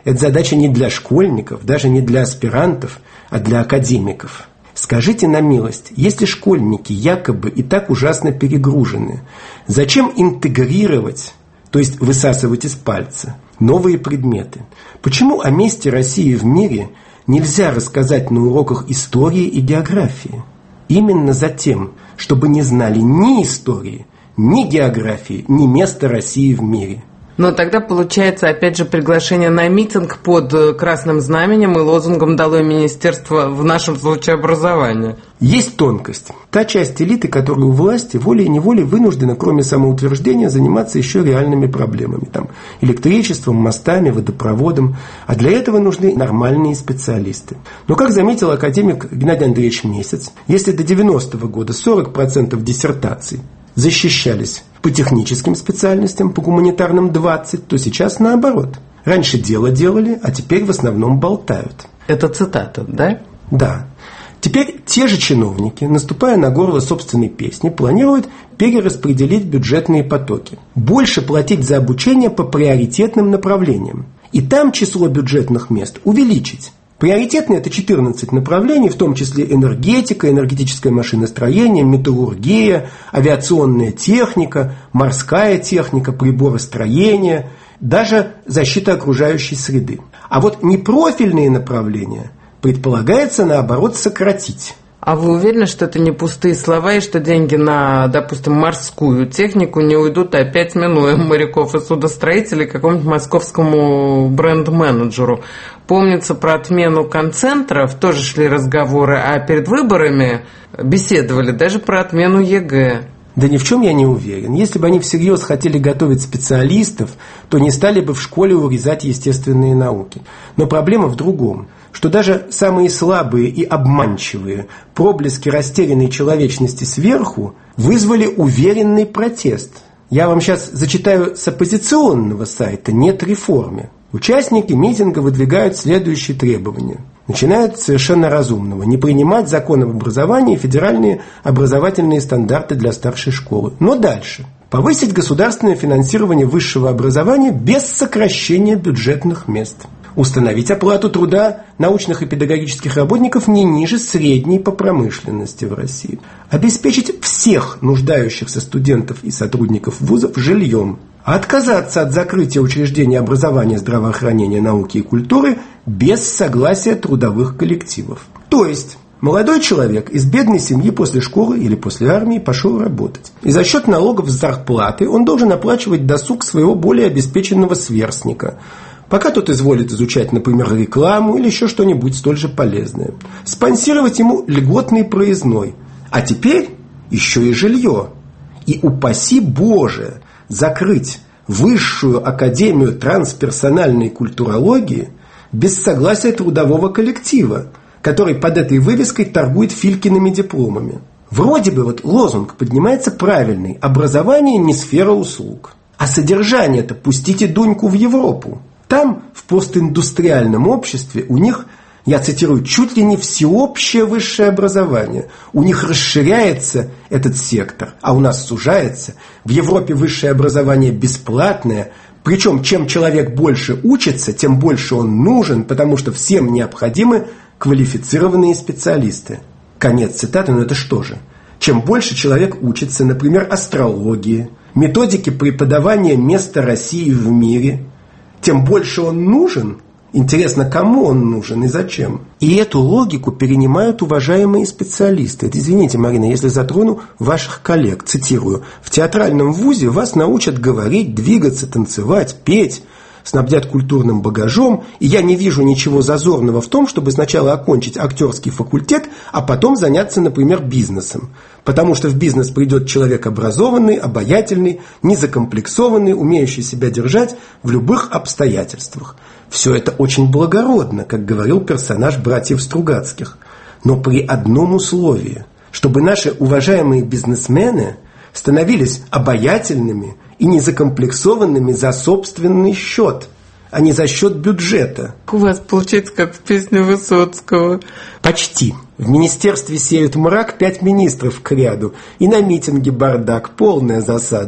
Это задача не для школьников, даже не для аспирантов, а для академиков. Скажите на милость, если школьники якобы и так ужасно перегружены, зачем интегрировать, то есть высасывать из пальца, новые предметы? Почему о месте России в мире нельзя рассказать на уроках истории и географии? Именно за тем, чтобы не знали ни истории, ни географии, ни места России в мире. Но тогда получается, опять же, приглашение на митинг под красным знаменем и лозунгом «Долой министерство», в нашем случае, образования. Есть тонкость. Та часть элиты, которая у власти, волей-неволей вынуждена, кроме самоутверждения, заниматься еще реальными проблемами. Там, электричеством, мостами, водопроводом. А для этого нужны нормальные специалисты. Но, как заметил академик Геннадий Андреевич Месяц, если до 90-го года 40% диссертаций защищались по техническим специальностям, по гуманитарным 20%, то сейчас наоборот. Раньше дело делали, а теперь в основном болтают. Это цитата, да? Да. Теперь те же чиновники, наступая на горло собственной песни, планируют перераспределить бюджетные потоки. Больше платить за обучение по приоритетным направлениям. И там число бюджетных мест увеличить. Приоритетные – это 14 направлений, в том числе энергетика, энергетическое машиностроение, металлургия, авиационная техника, морская техника, приборостроение, даже защита окружающей среды. А вот непрофильные направления предполагается, наоборот, сократить. А вы уверены, что это не пустые слова и что деньги на, допустим, морскую технику не уйдут опять, минуя моряков и судостроителей, какому-нибудь московскому бренд-менеджеру? Помнится, про отмену концентров тоже шли разговоры, а перед выборами беседовали даже про отмену ЕГЭ. Да ни в чем я не уверен. Если бы они всерьез хотели готовить специалистов, то не стали бы в школе урезать естественные науки. Но проблема в другом, что даже самые слабые и обманчивые проблески растерянной человечности сверху вызвали уверенный протест. Я вам сейчас зачитаю с оппозиционного сайта «Нет реформе». Участники митинга выдвигают следующие требования. Начинают с совершенно разумного. Не принимать закон об образовании и федеральные образовательные стандарты для старшей школы. Но дальше. Повысить государственное финансирование высшего образования без сокращения бюджетных мест. Установить оплату труда научных и педагогических работников не ниже средней по промышленности в России. Обеспечить всех нуждающихся студентов и сотрудников вузов жильем. Отказаться от закрытия учреждений образования, здравоохранения, науки и культуры без согласия трудовых коллективов. То есть молодой человек из бедной семьи после школы или после армии пошел работать. И за счет налогов с зарплаты он должен оплачивать досуг своего более обеспеченного сверстника, пока тот изволит изучать, например, рекламу или еще что-нибудь столь же полезное. Спонсировать ему льготный проездной. А теперь еще и жилье. И упаси Боже закрыть Высшую академию трансперсональной культурологии без согласия трудового коллектива, который под этой вывеской торгует Филькиными дипломами. Вроде бы вот лозунг поднимается правильный: образование не сфера услуг. А содержание-то пустите Дуньку в Европу. Там, в постиндустриальном обществе, у них, я цитирую, чуть ли не всеобщее высшее образование. У них расширяется этот сектор, а у нас сужается. В Европе высшее образование бесплатное. Причем, чем человек больше учится, тем больше он нужен, потому что всем необходимы квалифицированные специалисты. Конец цитаты, но это что же? Чем больше человек учится, например, астрологии, методике преподавания места России в мире, тем больше он нужен. Интересно, кому он нужен и зачем? И эту логику перенимают уважаемые специалисты. Извините, Марина, если затрону ваших коллег. Цитирую. В театральном вузе вас научат говорить, двигаться, танцевать, петь, снабдят культурным багажом. И я не вижу ничего зазорного в том, чтобы сначала окончить актерский факультет, а потом заняться, например, бизнесом. Потому что в бизнес придет человек образованный, обаятельный, незакомплексованный, умеющий себя держать в любых обстоятельствах. Все это очень благородно, как говорил персонаж братьев Стругацких. Но при одном условии, чтобы наши уважаемые бизнесмены становились обаятельными и незакомплексованными за собственный счет, а не за счет бюджета. У вас получается как в песне Высоцкого. Почти. В министерстве сеют мрак 5 министров к ряду, и на митинге бардак, полная засада.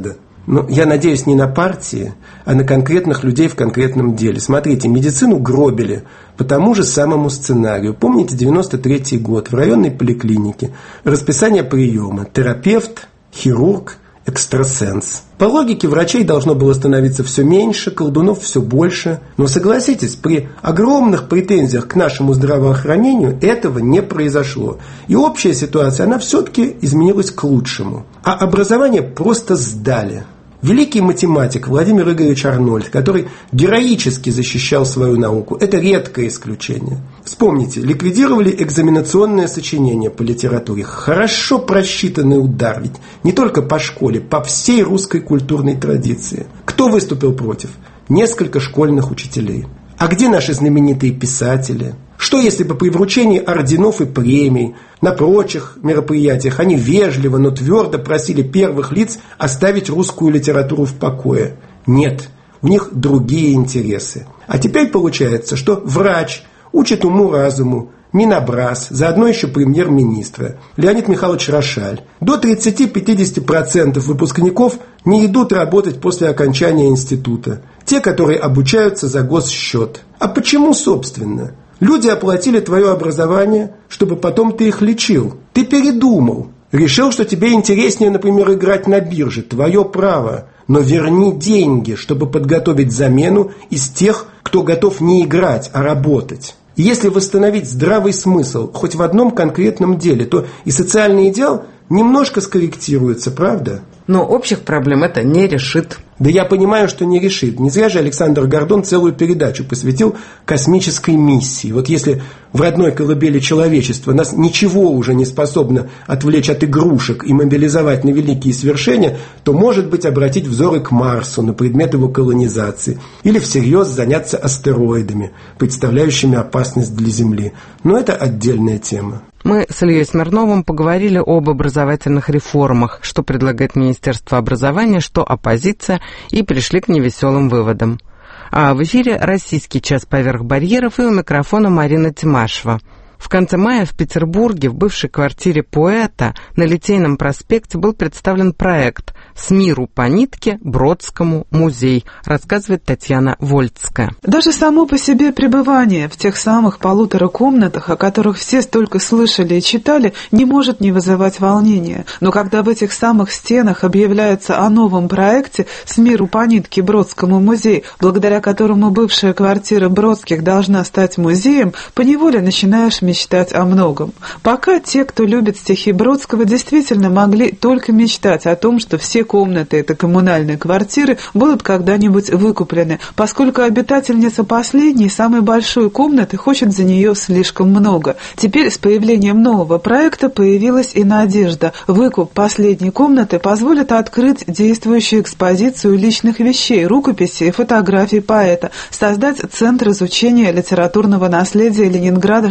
Но я надеюсь не на партии, а на конкретных людей в конкретном деле. Смотрите, медицину гробили по тому же самому сценарию. Помните 93-й год в районной поликлинике расписание приема: терапевт, хирург, экстрасенс. По логике врачей должно было становиться все меньше, колдунов все больше. Но согласитесь, при огромных претензиях к нашему здравоохранению этого не произошло. И общая ситуация, она все-таки изменилась к лучшему. А образование просто сдали. Великий математик Владимир Игоревич Арнольд, который героически защищал свою науку, это редкое исключение. Вспомните, ликвидировали экзаменационное сочинение по литературе. Хорошо просчитанный удар, ведь не только по школе, по всей русской культурной традиции. Кто выступил против? Несколько школьных учителей. А где наши знаменитые писатели? Что если бы при вручении орденов и премий на прочих мероприятиях они вежливо, но твердо просили первых лиц оставить русскую литературу в покое? Нет, у них другие интересы. А теперь получается, что врач учит уму-разуму Минобраз, заодно еще премьер-министра Леонид Михайлович Рошаль. До 30-50% выпускников не идут работать после окончания института. Те, которые обучаются за госсчет. А почему, собственно? Люди оплатили твое образование, чтобы потом ты их лечил. Ты передумал. Решил, что тебе интереснее, например, играть на бирже. Твое право. Но верни деньги, чтобы подготовить замену из тех, кто готов не играть, а работать. И если восстановить здравый смысл хоть в одном конкретном деле, то и социальный идеал немножко скорректируется, правда? Но общих проблем это не решит. Да я понимаю, что не решит. Не зря же Александр Гордон целую передачу посвятил космической миссии. Вот если в родной колыбели человечества нас ничего уже не способно отвлечь от игрушек и мобилизовать на великие свершения, то, может быть, обратить взоры к Марсу на предмет его колонизации. Или всерьез заняться астероидами, представляющими опасность для Земли. Но это отдельная тема. Мы с Ильей Смирновым поговорили об образовательных реформах, что предлагает Министерство образования, что оппозиция, и пришли к невеселым выводам. А в эфире «Российский час поверх барьеров», и у микрофона Марина Тимашева. В конце мая в Петербурге в бывшей квартире поэта на Литейном проспекте был представлен проект «С миру по нитке Бродскому музей», рассказывает Татьяна Вольцкая. Даже само по себе пребывание в тех самых 1,5 комнатах, о которых все столько слышали и читали, не может не вызывать волнения. Но когда в этих самых стенах объявляется о новом проекте «С миру по нитке Бродскому музей», благодаря которому бывшая квартира Бродских должна стать музеем, поневоле начинаешь мечтать о многом. Пока те, кто любит стихи Бродского, действительно могли только мечтать о том, что все комнаты этой коммунальной квартиры будут когда-нибудь выкуплены, поскольку обитательница последней, самой большой комнаты, хочет за нее слишком много. Теперь с появлением нового проекта появилась и надежда. Выкуп последней комнаты позволит открыть действующую экспозицию личных вещей, рукописей и фотографий поэта, создать Центр изучения литературного наследия Ленинграда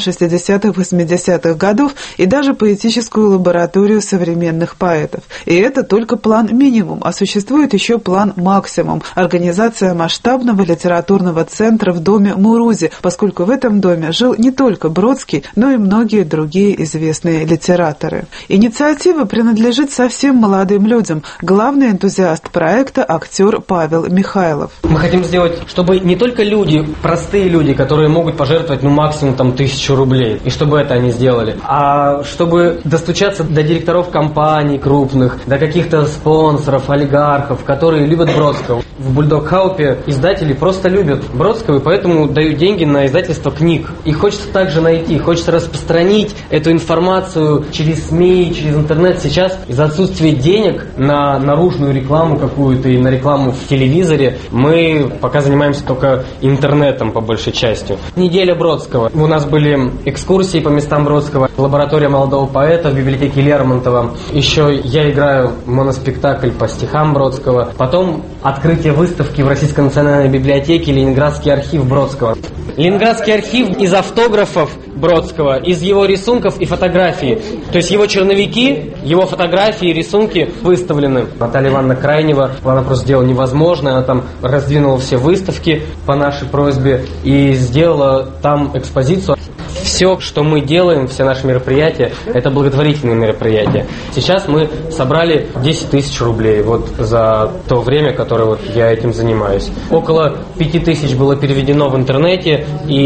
60-80-х годов и даже поэтическую лабораторию современных поэтов. И это только план минимум, а существует еще план максимум – организация масштабного литературного центра в доме Мурузи, поскольку в этом доме жил не только Бродский, но и многие другие известные литераторы. Инициатива принадлежит совсем молодым людям. Главный энтузиаст проекта – актер Павел Михайлов. Мы хотим сделать, чтобы не только люди, простые люди, которые могут пожертвовать максимум 1000 рублей, и чтобы это они сделали, а чтобы достучаться до директоров компаний крупных, до каких-то спонсоров, олигархов, которые любят Бродского. В Бульдог-Хаупе издатели просто любят Бродского, и поэтому дают деньги на издательство книг. И хочется также найти, хочется распространить эту информацию через СМИ, через интернет. Сейчас из-за отсутствия денег на наружную рекламу какую-то и на рекламу в телевизоре мы пока занимаемся только интернетом по большей части. Неделя Бродского. У нас были экскурсии по местам Бродского, лаборатория молодого поэта в библиотеке Лермонтова. Еще я играю моноспектакль по стихам Бродского. Потом открытие выставки в Российской национальной библиотеке «Ленинградский архив Бродского». Ленинградский архив из автографов Бродского, из его рисунков и фотографий. То есть его черновики, его фотографии и рисунки выставлены. Наталья Ивановна Крайнева, она просто сделала невозможное, она там раздвинула все выставки по нашей просьбе и сделала там экспозицию. Все, что мы делаем, все наши мероприятия, это благотворительные мероприятия. Сейчас мы собрали 10 тысяч рублей вот за то время, которое вот я этим занимаюсь. Около 5 тысяч было переведено в интернете, и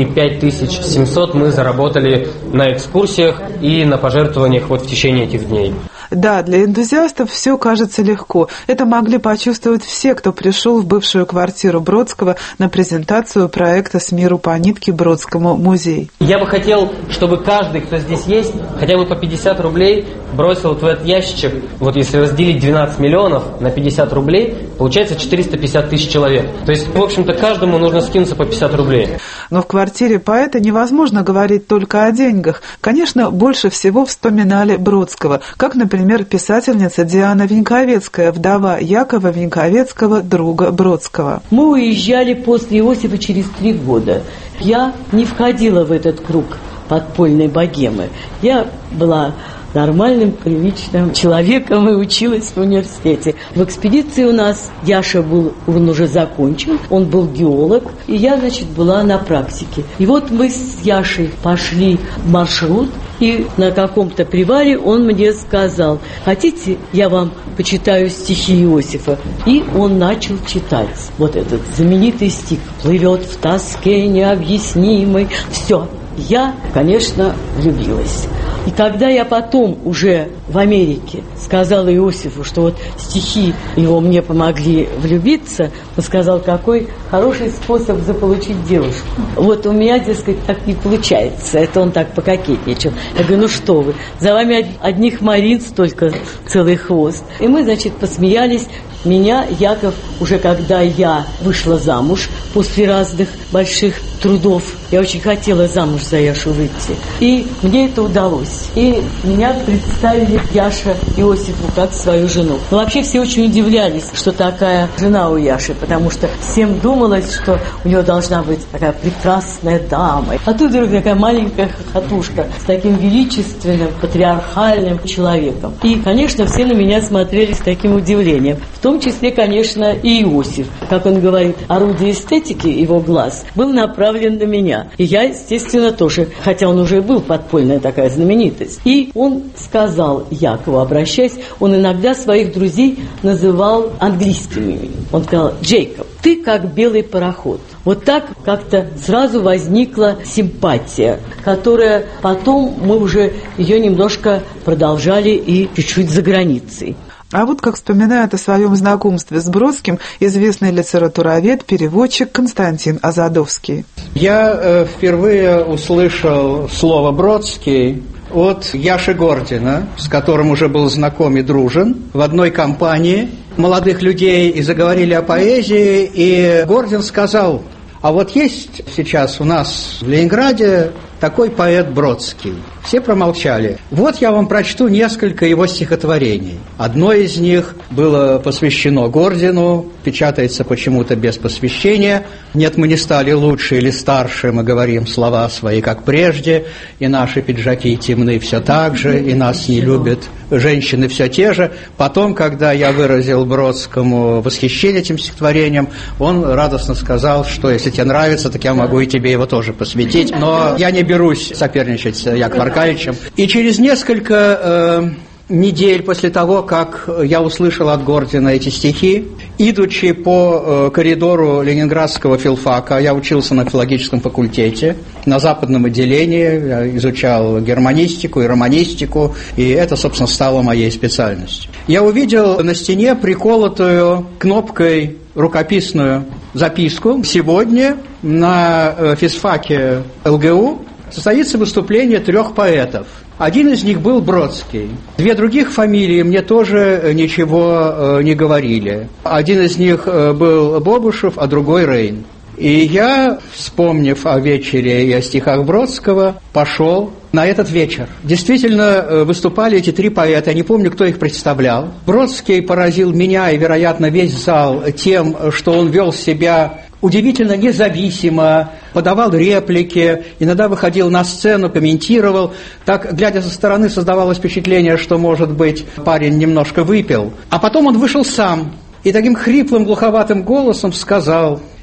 5700 мы заработали на экскурсиях и на пожертвованиях вот в течение этих дней. Да, для энтузиастов все кажется легко. Это могли почувствовать все, кто пришел в бывшую квартиру Бродского на презентацию проекта «С миру по нитке» Бродскому музей. Я бы хотел, чтобы каждый, кто здесь есть, хотя бы по 50 рублей бросил в этот ящичек. Вот если разделить 12 миллионов на 50 рублей, получается 450 тысяч человек. То есть, в общем-то, каждому нужно скинуться по 50 рублей. Но в квартире поэта невозможно говорить только о деньгах. Конечно, больше всего вспоминали Бродского, как, например, писательница Диана Веньковецкая, вдова Якова Веньковецкого, друга Бродского. Мы уезжали после Иосифа через 3 года. Я не входила в этот круг подпольной богемы. Я была нормальным, приличным человеком и училась в университете. В экспедиции у нас Яша был, он уже закончил, он был геолог, и я, была на практике. И вот мы с Яшей пошли в маршрут, и на каком-то привале он мне сказал: хотите, я вам почитаю стихи Иосифа? И он начал читать. Вот этот знаменитый стих: «Плывет в тоске необъяснимой». Все. Я, конечно, влюбилась. И когда я потом уже в Америке сказала Иосифу, что вот стихи его мне помогли влюбиться, он сказал: какой хороший способ заполучить девушку. Вот у меня, дескать, так не получается. Это он так пококетничал. Я говорю: ну что вы, за вами одних Марин столько, целый хвост. И мы, посмеялись. Меня Яков, уже когда я вышла замуж, после разных больших трудов, я очень хотела замуж за Яшу выйти, и мне это удалось. И меня представили Яша Иосифу как свою жену. Но вообще все очень удивлялись, что такая жена у Яши, потому что всем думалось, что у него должна быть такая прекрасная дама. А тут вдруг такая маленькая хохотушка с таким величественным, патриархальным человеком. И, конечно, все на меня смотрели с таким удивлением. В том числе, конечно, и Иосиф. Как он говорит, орудие эстетики, его глаз, был направлен на меня. И я, естественно, тоже, хотя он уже был подпольная такая знаменитость. И он сказал Якову, обращаясь, он иногда своих друзей называл английскими именем. Он сказал: Джейкоб, ты как белый пароход. Вот так как-то сразу возникла симпатия, которая потом мы уже ее немножко продолжали и чуть-чуть за границей. А вот как вспоминает о своем знакомстве с Бродским известный литературовед, переводчик Константин Азадовский. Я впервые услышал слово «Бродский» от Яши Гордина, с которым уже был знаком и дружен, в одной компании молодых людей, и заговорили о поэзии, и Гордин сказал: а вот есть сейчас у нас в Ленинграде такой поэт Бродский. Все промолчали. Вот я вам прочту несколько его стихотворений. Одно из них было посвящено Гордину, печатается почему-то без посвящения. «Нет, мы не стали лучше или старше, мы говорим слова свои, как прежде, и наши пиджаки темны все так же, и нас не любят женщины все те же». Потом, когда я выразил Бродскому восхищение этим стихотворением, он радостно сказал, что если тебе нравится, так я могу и тебе его тоже посвятить. Но я не берусь соперничать с Яковом Аркадьевичем. И через несколько недель после того, как я услышал от Гордина эти стихи, идучи по коридору Ленинградского филфака, я учился на филологическом факультете, на западном отделении, я изучал германистику и романистику, и это, собственно, стало моей специальностью. Я увидел на стене приколотую кнопкой рукописную записку: сегодня на физфаке ЛГУ состоится выступление 3 поэтов. Один из них был Бродский. 2 других фамилии мне тоже ничего не говорили. Один из них был Бобушев, а другой Рейн. И я, вспомнив о вечере и о стихах Бродского, пошел на этот вечер. Действительно, выступали эти 3 поэта, я не помню, кто их представлял. Бродский поразил меня и, вероятно, весь зал тем, что он вел себя удивительно независимо, подавал реплики, иногда выходил на сцену, комментировал. Так, глядя со стороны, создавалось впечатление, что, может быть, парень немножко выпил. А потом он вышел сам и таким хриплым, глуховатым голосом сказал: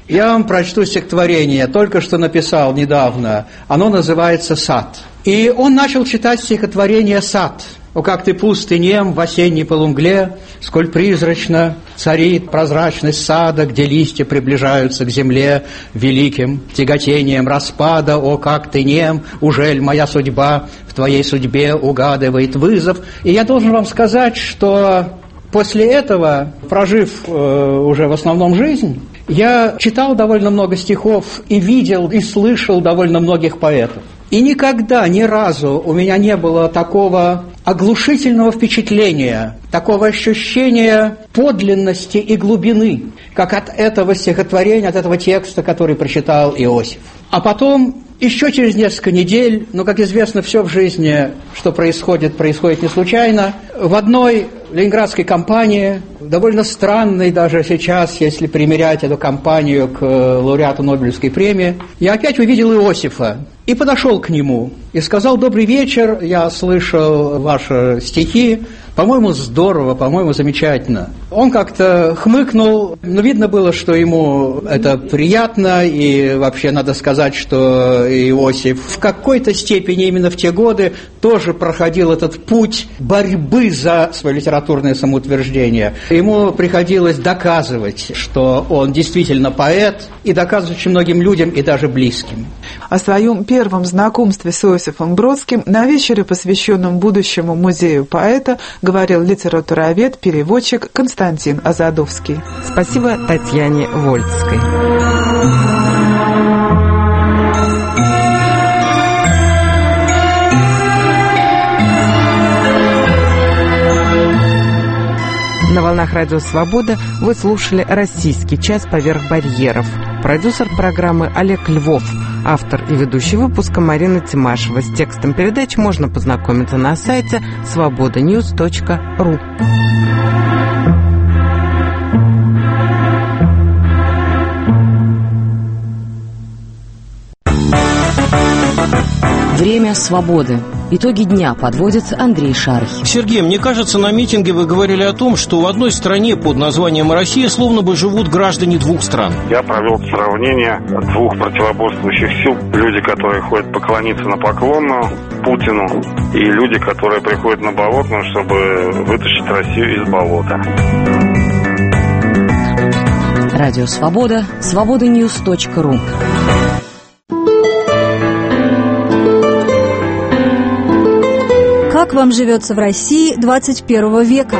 Я вам прочту стихотворение, только что написал недавно. Оно называется «Сад». И он начал читать стихотворение «Сад». «О, как ты пуст и нем в осенней полумгле, сколь призрачно царит прозрачность сада, где листья приближаются к земле великим тяготением распада. О, как ты нем, ужель моя судьба в твоей судьбе угадывает вызов». И я должен вам сказать, что после этого, прожив уже в основном жизнь, я читал довольно много стихов и видел, и слышал довольно многих поэтов. И никогда, ни разу у меня не было такого оглушительного впечатления, такого ощущения подлинности и глубины, как от этого стихотворения, от этого текста, который прочитал Иосиф. А потом, еще через несколько недель, как известно, все в жизни, что происходит не случайно, в одной ленинградской компании, довольно странной даже сейчас, если примерять эту компанию к лауреату Нобелевской премии, я опять увидел Иосифа и подошел к нему и сказал: «Добрый вечер, я слышал ваши стихи, по-моему, здорово, по-моему, замечательно». Он как-то хмыкнул, но видно было, что ему это приятно, и вообще надо сказать, что Иосиф в какой-то степени именно в те годы тоже проходил этот путь борьбы за свое литературное самоутверждение. Ему приходилось доказывать, что он действительно поэт, и доказывать очень многим людям, и даже близким. О своем первом знакомстве с Иосифом Бродским на вечере, посвященном будущему музею поэта, говорил литературовед, переводчик Константин Азадовский. Спасибо Татьяне Вольской. На волнах Радио Свобода вы слушали «Российский час поверх барьеров». Продюсер программы Олег Львов. Автор и ведущий выпуска Марина Тимашева. С текстом передач можно познакомиться на сайте svobodanews.ru. Время свободы. Итоги дня подводит Андрей Шарх. Сергей, мне кажется, на митинге вы говорили о том, что в одной стране под названием Россия словно бы живут граждане двух стран. Я провел сравнение двух противоборствующих сил. Люди, которые ходят поклониться на поклон Путину, и люди, которые приходят на Болотную, чтобы вытащить Россию из болота. Радио Свобода, svobodanews.ru. Как вам живется в России 21 века?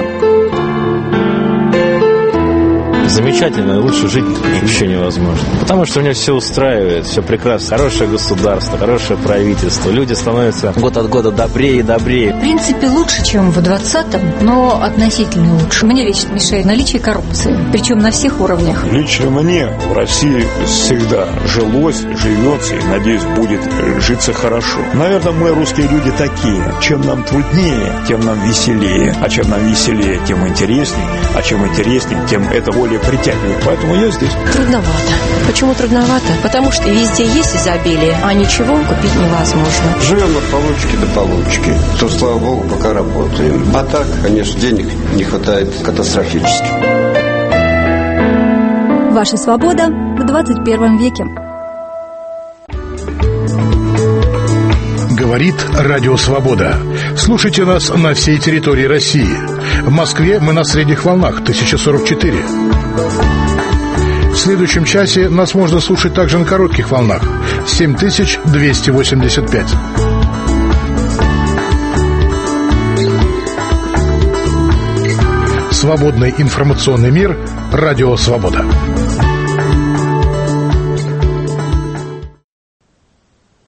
Замечательно, лучше жить еще невозможно. Потому что у него все устраивает, все прекрасно. Хорошее государство, хорошее правительство. Люди становятся год от года добрее и добрее. В принципе, лучше, чем в 20-м, но относительно лучше. Мне лично мешает наличие коррупции, причем на всех уровнях. Лично мне в России всегда жилось, живется и, надеюсь, будет житься хорошо. Наверное, мы, русские люди, такие. Чем нам труднее, тем нам веселее. А чем нам веселее, тем интереснее. А чем интереснее, тем это более притягивает. Поэтому я здесь. Трудновато. Почему трудновато? Потому что везде есть изобилие, а ничего купить невозможно. Живем от получки до получки. То, слава богу, пока работаем. А так, конечно, денег не хватает катастрофически. Ваша свобода в 21 веке. Говорит Радио Свобода. Слушайте нас на всей территории России. В Москве мы на средних волнах 1044. В следующем часе нас можно слушать также на коротких волнах 7285. Свободный информационный мир. Радио Свобода.